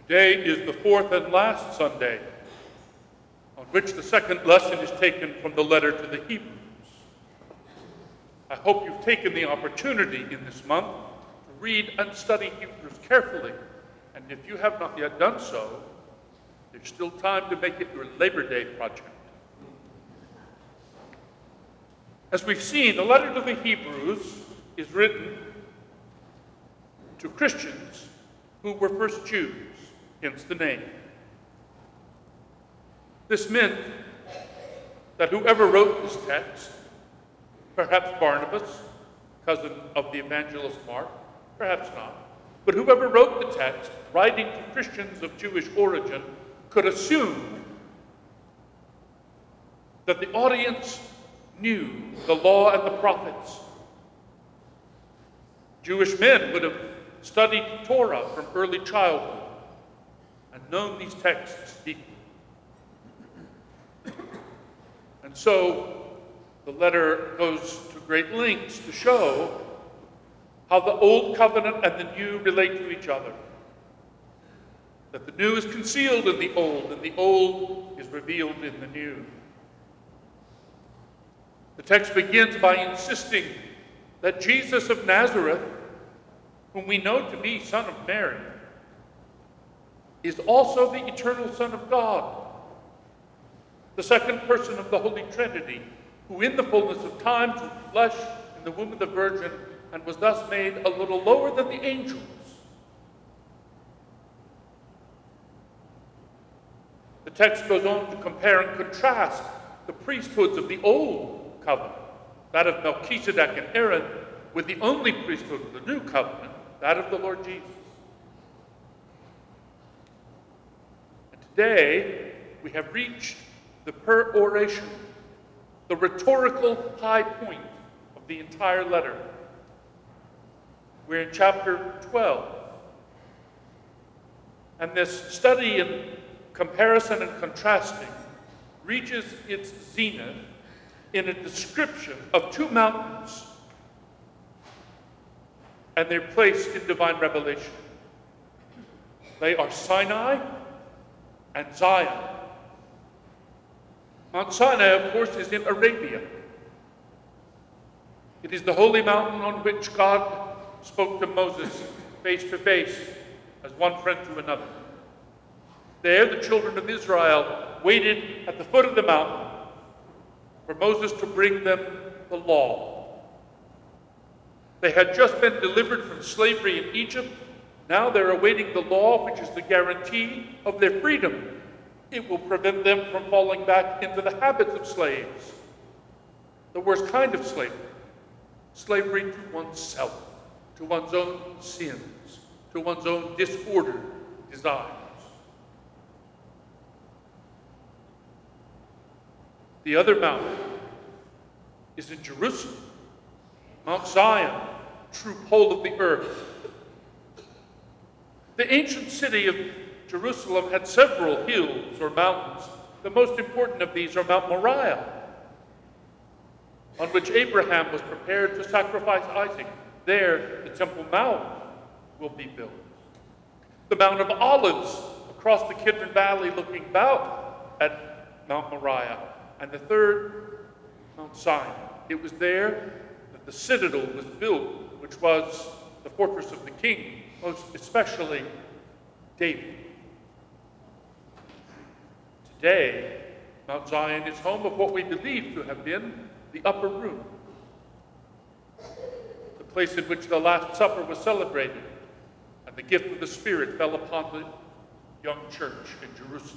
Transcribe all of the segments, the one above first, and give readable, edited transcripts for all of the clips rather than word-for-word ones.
Today is the fourth and last Sunday on which the second lesson is taken from the letter to the Hebrews. I hope you've taken the opportunity in this month to read and study Hebrews carefully, and if you have not yet done so, there's still time to make it your Labor Day project. As we've seen, the letter to the Hebrews is written to Christians who were first Jews, hence the name. This meant that whoever wrote this text, perhaps Barnabas, cousin of the evangelist Mark, perhaps not, but whoever wrote the text, writing to Christians of Jewish origin, could assume that the audience knew the law and the prophets. Jewish men would have studied Torah from early childhood and known these texts deeply. And so the letter goes to great lengths to show how the Old Covenant and the New relate to each other. That the new is concealed in the old, and the old is revealed in the new. The text begins by insisting that Jesus of Nazareth, whom we know to be Son of Mary, is also the eternal Son of God, the second person of the Holy Trinity, who in the fullness of time took flesh in the womb of the Virgin and was thus made a little lower than the angels. The text goes on to compare and contrast the priesthoods of the Old Covenant, that of Melchizedek and Aaron, with the only priesthood of the New Covenant, that of the Lord Jesus. And today, we have reached the peroration, the rhetorical high point of the entire letter. We're in chapter 12. And this study in comparison and contrasting reaches its zenith in a description of two mountains and their place in divine revelation. They are Sinai and Zion. Mount Sinai, of course, is in Arabia. It is the holy mountain on which God spoke to Moses face to face as one friend to another. There, the children of Israel waited at the foot of the mountain for Moses to bring them the law. They had just been delivered from slavery in Egypt. Now they're awaiting the law, which is the guarantee of their freedom. It will prevent them from falling back into the habits of slaves, the worst kind of slavery, slavery to oneself, to one's own sins, to one's own disordered desires. The other mountain is in Jerusalem, Mount Zion, true pole of the earth. The ancient city of Jerusalem had several hills or mountains. The most important of these are Mount Moriah, on which Abraham was prepared to sacrifice Isaac. There, the Temple Mount will be built. The Mount of Olives, across the Kidron Valley, looking out at Mount Moriah. And the third, Mount Sinai. It was there that the citadel was built, which was the fortress of the king, most especially David. Today, Mount Zion is home of what we believe to have been the upper room, the place in which the Last Supper was celebrated, and the gift of the Spirit fell upon the young church in Jerusalem.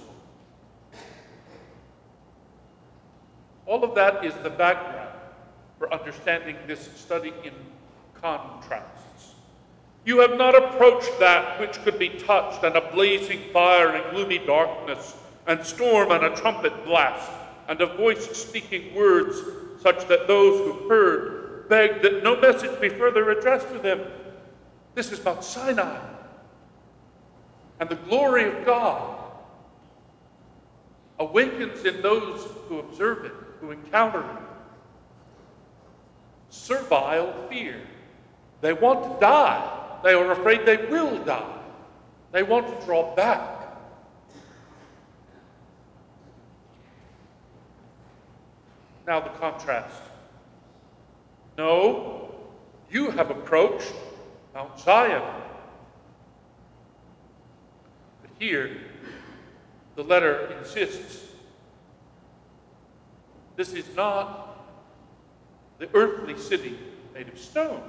All of that is the background for understanding this study in contrasts. You have not approached that which could be touched, and a blazing fire and gloomy darkness, and storm and a trumpet blast, and a voice speaking words such that those who heard begged that no message be further addressed to them. This is Mount Sinai, and the glory of God awakens in those who observe it, who encounter it, servile fear. They want to die. They are afraid they will die. They want to draw back. Now the contrast. No, you have approached Mount Zion. But here, the letter insists, this is not the earthly city made of stone.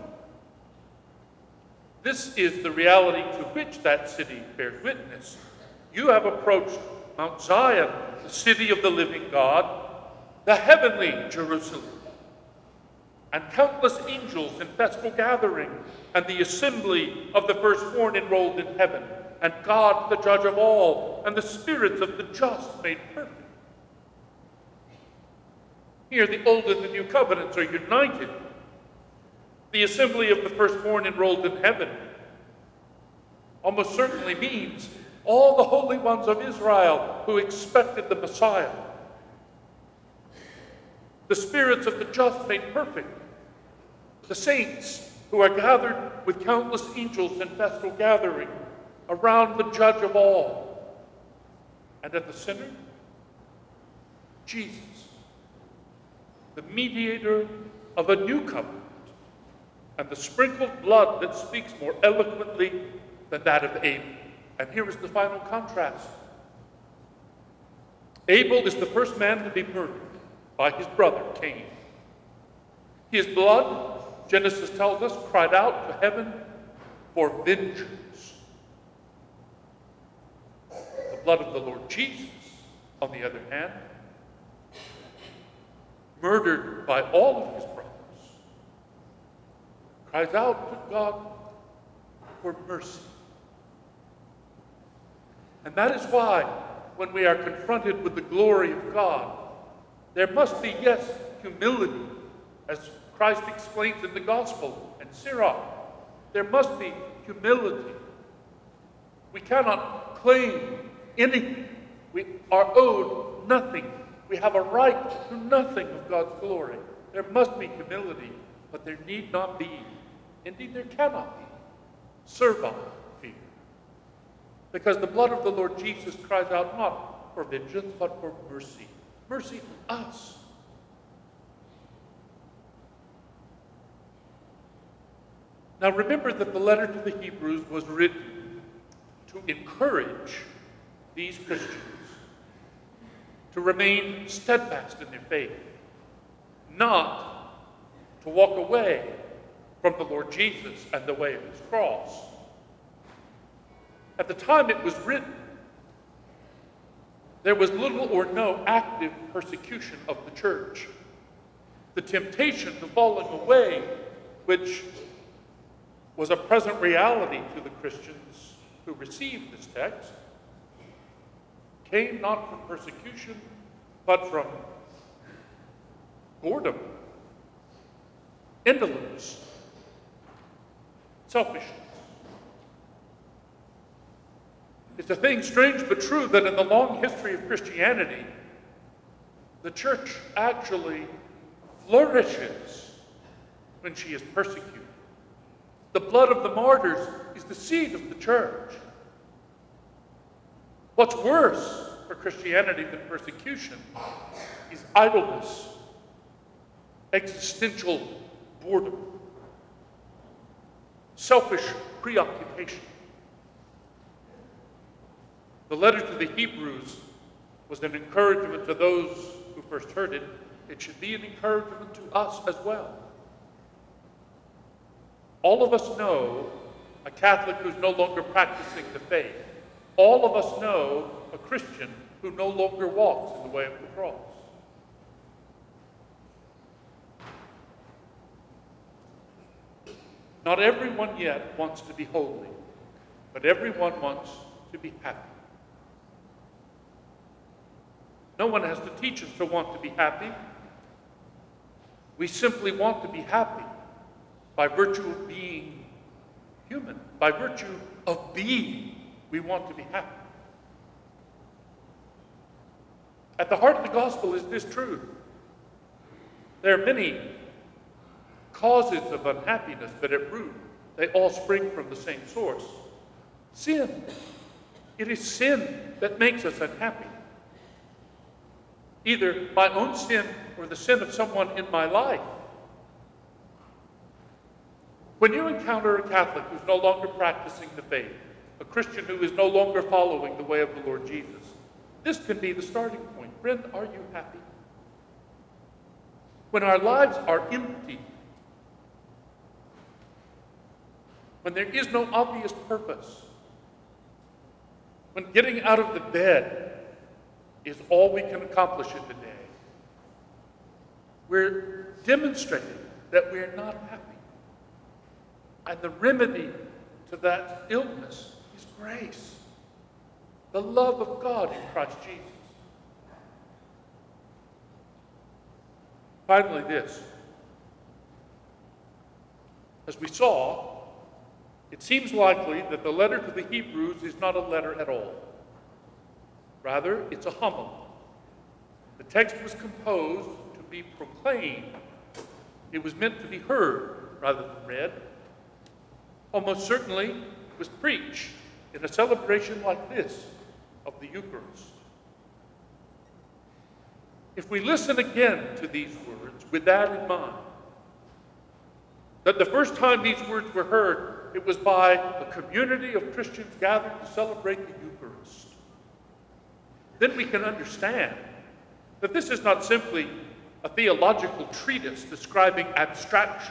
This is the reality to which that city bears witness. You have approached Mount Zion, the city of the living God, the heavenly Jerusalem, and countless angels in festal gathering, and the assembly of the firstborn enrolled in heaven, and God, the judge of all, and the spirits of the just made perfect. Here, the old and the new covenants are united. The assembly of the firstborn enrolled in heaven almost certainly means all the holy ones of Israel who expected the Messiah. The spirits of the just made perfect. The saints who are gathered with countless angels in festal gathering around the judge of all. And at the center, Jesus, the mediator of a new covenant, and the sprinkled blood that speaks more eloquently than that of Abel. And here is the final contrast. Abel is the first man to be murdered by his brother Cain. His blood, Genesis tells us, cried out to heaven for vengeance. The blood of the Lord Jesus, on the other hand, murdered by all of his brothers, cries out to God for mercy. And that is why, when we are confronted with the glory of God, there must be, yes, humility, as Christ explains in the gospel and Sirach. There must be humility. We cannot claim anything. We are owed nothing. We have a right to nothing of God's glory. There must be humility, but there need not be, indeed there cannot be, servile fear. Because the blood of the Lord Jesus cries out not for vengeance, but for mercy. Mercy to us. Now remember that the letter to the Hebrews was written to encourage these Christians to remain steadfast in their faith, not to walk away from the Lord Jesus and the way of his cross. At the time it was written, there was little or no active persecution of the church. The temptation to falling away, which was a present reality to the Christians who received this text, came not from persecution, but from boredom, indolence, selfishness. It's a thing strange but true that in the long history of Christianity, the church actually flourishes when she is persecuted. The blood of the martyrs is the seed of the church. What's worse for Christianity than persecution is idleness, existential boredom, selfish preoccupation. The letter to the Hebrews was an encouragement to those who first heard it. It should be an encouragement to us as well. All of us know a Catholic who's no longer practicing the faith. All of us know a Christian who no longer walks in the way of the cross. Not everyone yet wants to be holy, but everyone wants to be happy. No one has to teach us to want to be happy. We simply want to be happy by virtue of being human. By virtue of being, we want to be happy. At the heart of the gospel is this truth. There are many causes of unhappiness, but at root, they all spring from the same source. Sin. It is sin that makes us unhappy. Either my own sin or the sin of someone in my life. When you encounter a Catholic who's no longer practicing the faith, a Christian who is no longer following the way of the Lord Jesus, this can be the starting point. Friend, are you happy? When our lives are empty, when there is no obvious purpose, when getting out of the bed is all we can accomplish in the day, we're demonstrating that we're not happy. And the remedy to that illness is grace, the love of God in Christ Jesus. Finally, this. As we saw, it seems likely that the letter to the Hebrews is not a letter at all. Rather, it's a homily. The text was composed to be proclaimed. It was meant to be heard rather than read. Almost certainly, it was preached in a celebration like this of the Eucharist. If we listen again to these words with that in mind, that the first time these words were heard, it was by a community of Christians gathered to celebrate the Eucharist, then we can understand that this is not simply a theological treatise describing abstractions,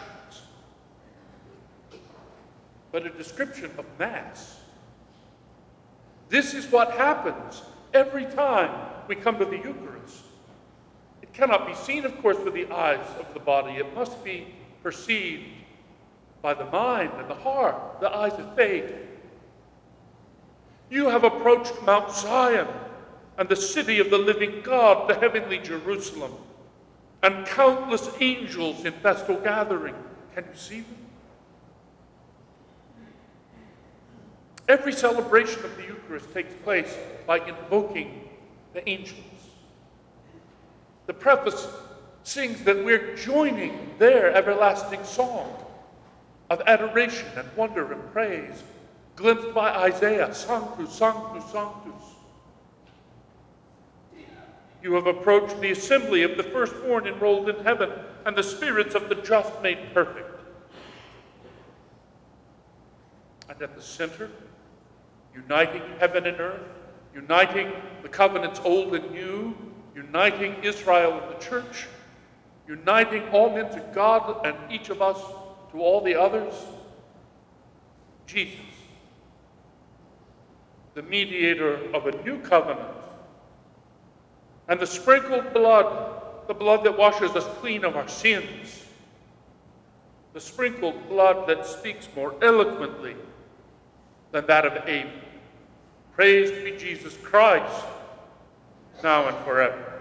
but a description of Mass. This is what happens every time we come to the Eucharist. It cannot be seen, of course, with the eyes of the body. It must be perceived by the mind and the heart, the eyes of faith. You have approached Mount Zion and the city of the living God, the heavenly Jerusalem, and countless angels in festal gathering. Can you see them? Every celebration of the Eucharist takes place by invoking the angels. The preface sings that we're joining their everlasting song of adoration and wonder and praise, glimpsed by Isaiah, Sanctus, Sanctus, Sanctus. You have approached the assembly of the firstborn enrolled in heaven, and the spirits of the just made perfect. And at the center, uniting heaven and earth, uniting the covenants old and new, uniting Israel and the church, uniting all men to God and each of us to all the others, Jesus, the mediator of a new covenant, and the sprinkled blood, the blood that washes us clean of our sins, the sprinkled blood that speaks more eloquently than that of Abel. Praised be Jesus Christ, now and forever.